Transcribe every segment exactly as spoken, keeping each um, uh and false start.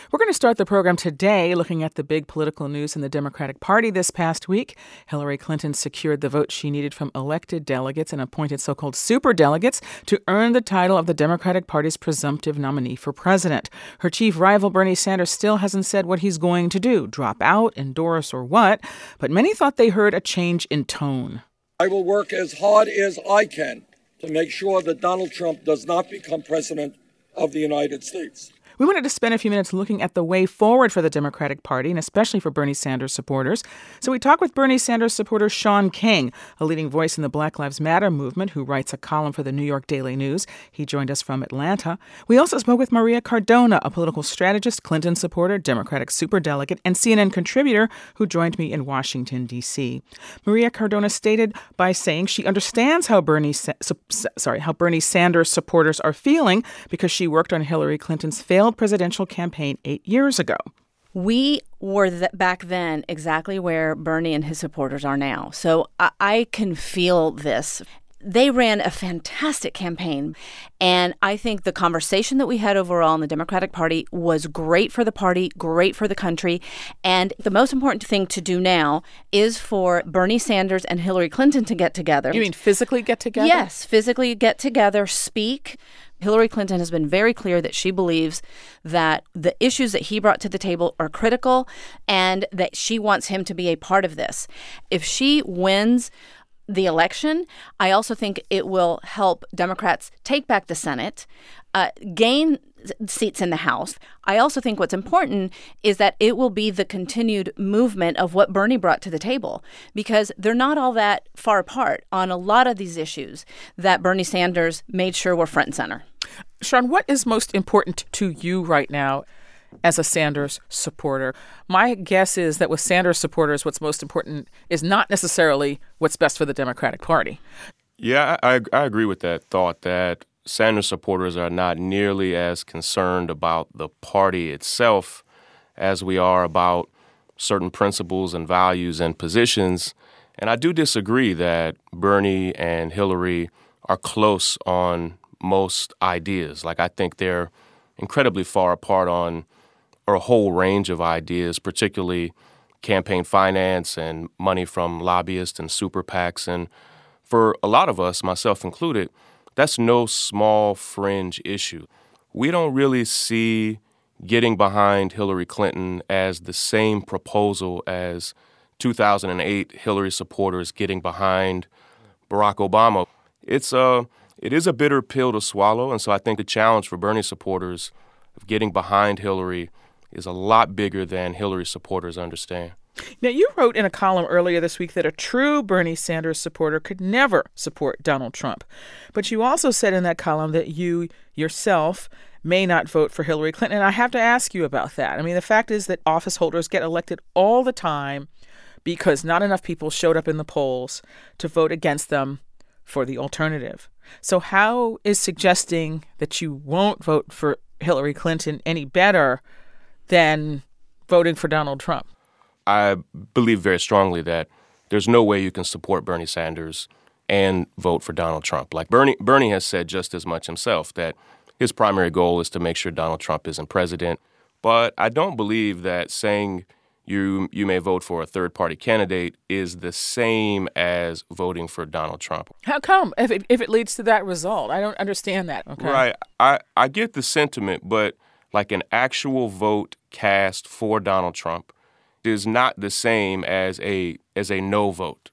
We're going to start the program today looking at the big political news in the Democratic Party this past week. Hillary Clinton secured the vote she needed from elected delegates and appointed so-called superdelegates to earn the title of the Democratic Party's presumptive nominee for president. Her chief rival, Bernie Sanders, still hasn't said what he's going to do, drop out, endorse, or what. But many thought they heard a change in tone. I will work as hard as I can to make sure that Donald Trump does not become president of the United States. We wanted to spend a few minutes looking at the way forward for the Democratic Party, and especially for Bernie Sanders supporters. So we talked with Bernie Sanders supporter Shaun King, a leading voice in the Black Lives Matter movement who writes a column for the New York Daily News. He joined us from Atlanta. We also spoke with Maria Cardona, a political strategist, Clinton supporter, Democratic superdelegate, and C N N contributor who joined me in Washington, D C. Maria Cardona stated by saying she understands how Bernie, Sa- sorry, how Bernie Sanders supporters are feeling because she worked on Hillary Clinton's failed presidential campaign eight years ago. We were th- back then exactly where Bernie and his supporters are now. So I, I can feel this. They ran a fantastic campaign, and I think the conversation that we had overall in the Democratic Party was great for the party, great for the country, and the most important thing to do now is for Bernie Sanders and Hillary Clinton to get together. You mean physically get together? Yes, physically get together, speak. Hillary Clinton has been very clear that she believes that the issues that he brought to the table are critical and that she wants him to be a part of this. If she wins the election, I also think it will help Democrats take back the Senate, uh, gain seats in the House. I also think what's important is that it will be the continued movement of what Bernie brought to the table, because they're not all that far apart on a lot of these issues that Bernie Sanders made sure were front and center. Shaun, what is most important to you right now as a Sanders supporter? My guess is that with Sanders supporters, what's most important is not necessarily what's best for the Democratic Party. Yeah, I, I agree with that thought that Sanders supporters are not nearly as concerned about the party itself as we are about certain principles and values and positions. And I do disagree that Bernie and Hillary are close on most ideas. Like, I think they're incredibly far apart on a whole range of ideas, particularly campaign finance and money from lobbyists and super PACs. And for a lot of us, myself included, that's no small fringe issue. We don't really see getting behind Hillary Clinton as the same proposal as two thousand eight Hillary supporters getting behind Barack Obama. It's a, it is a bitter pill to swallow, and so I think the challenge for Bernie supporters of getting behind Hillary is a lot bigger than Hillary supporters understand. Now, you wrote in a column earlier this week that a true Bernie Sanders supporter could never support Donald Trump. But you also said in that column that you yourself may not vote for Hillary Clinton. And I have to ask you about that. I mean, the fact is that office holders get elected all the time because not enough people showed up in the polls to vote against them for the alternative. So how is suggesting that you won't vote for Hillary Clinton any better than voting for Donald Trump? I believe very strongly that there's no way you can support Bernie Sanders and vote for Donald Trump. Like Bernie, Bernie has said just as much himself that his primary goal is to make sure Donald Trump isn't president. But I don't believe that saying you you may vote for a third-party candidate is the same as voting for Donald Trump. How come? If it, if it leads to that result, I don't understand that. Okay. Right. I, I get the sentiment, but like an actual vote cast for Donald Trump is not the same as a as a no vote.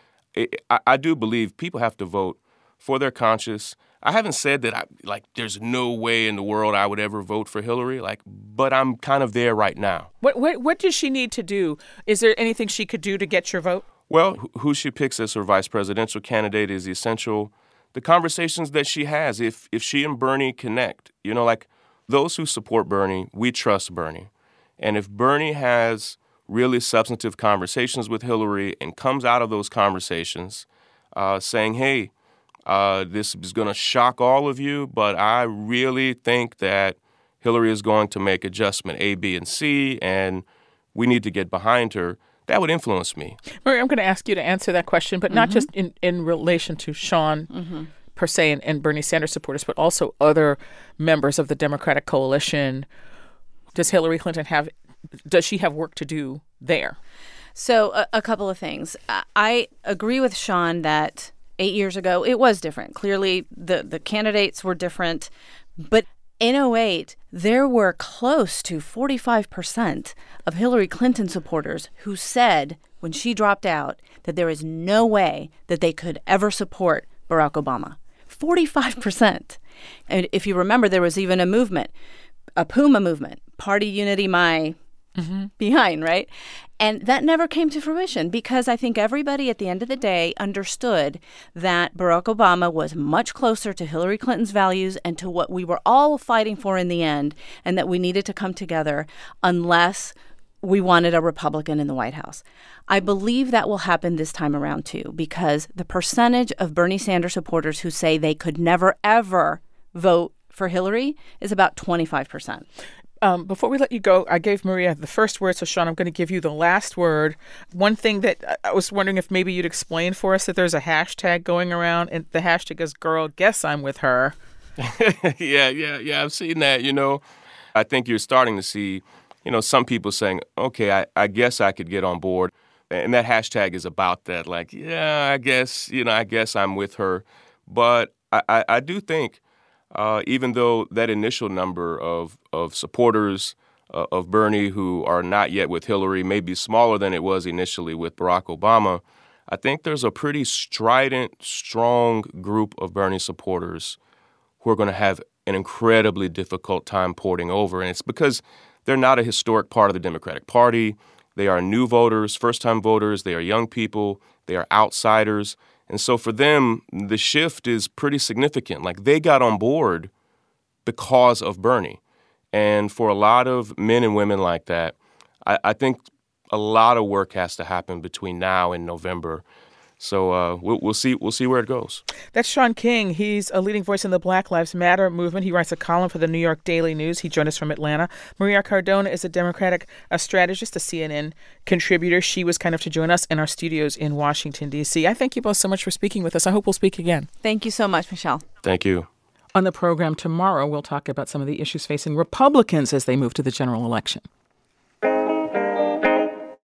It, I, I do believe people have to vote for their conscience. I haven't said that I like there's no way in the world I would ever vote for Hillary, like, but I'm kind of there right now. What what what does she need to do? Is there anything she could do to get your vote? Well, who she picks as her vice presidential candidate is essential. The conversations that she has, if if she and Bernie connect, you know, like those who support Bernie, we trust Bernie. And if Bernie has really substantive conversations with Hillary and comes out of those conversations uh, saying, hey, uh, this is going to shock all of you, but I really think that Hillary is going to make adjustment A, B, and C, and we need to get behind her, that would influence me. Maria, I'm going to ask you to answer that question, but mm-hmm. not just in, in relation to Shaun mm-hmm. per se and, and Bernie Sanders supporters, but also other members of the Democratic coalition Does Hillary Clinton have, does she have work to do there? So a, a couple of things. I agree with Sean that eight years ago it was different. Clearly, the, the candidates were different. But in oh eight, there were close to forty-five percent of Hillary Clinton supporters who said when she dropped out that there is no way that they could ever support Barack Obama. forty-five percent. And if you remember, there was even a movement, a Puma movement, Party Unity My mm-hmm. Behind, right? And that never came to fruition because I think everybody at the end of the day understood that Barack Obama was much closer to Hillary Clinton's values and to what we were all fighting for in the end, and that we needed to come together unless we wanted a Republican in the White House. I believe that will happen this time around, too, because the percentage of Bernie Sanders supporters who say they could never, ever vote for Hillary is about twenty-five percent. Um, before we let you go, I gave Maria the first word, so Sean, I'm going to give you the last word. One thing that I was wondering if maybe you'd explain for us that there's a hashtag going around, and the hashtag is "Girl, Guess I'm With Her." yeah, yeah, yeah. I've seen that. You know, I think you're starting to see, you know, some people saying, "Okay, I, I guess I could get on board," and that hashtag is about that. Like, yeah, I guess, you know, I guess I'm with her, but I, I, I do think. Uh, even though that initial number of, of supporters uh, of Bernie who are not yet with Hillary may be smaller than it was initially with Barack Obama, I think there's a pretty strident, strong group of Bernie supporters who are going to have an incredibly difficult time porting over. And it's because they're not a historic part of the Democratic Party. They are new voters, first-time voters. They are young people. They are outsiders. And so for them, the shift is pretty significant. Like, they got on board because of Bernie. And for a lot of men and women like that, I, I think a lot of work has to happen between now and November. So uh, we'll, we'll see. We'll see where it goes. That's Shaun King. He's a leading voice in the Black Lives Matter movement. He writes a column for the New York Daily News. He joined us from Atlanta. Maria Cardona is a Democratic a strategist, a C N N contributor. She was kind of to join us in our studios in Washington, D C. I thank you both so much for speaking with us. I hope we'll speak again. Thank you so much, Michelle. Thank you. On the program tomorrow, we'll talk about some of the issues facing Republicans as they move to the general election.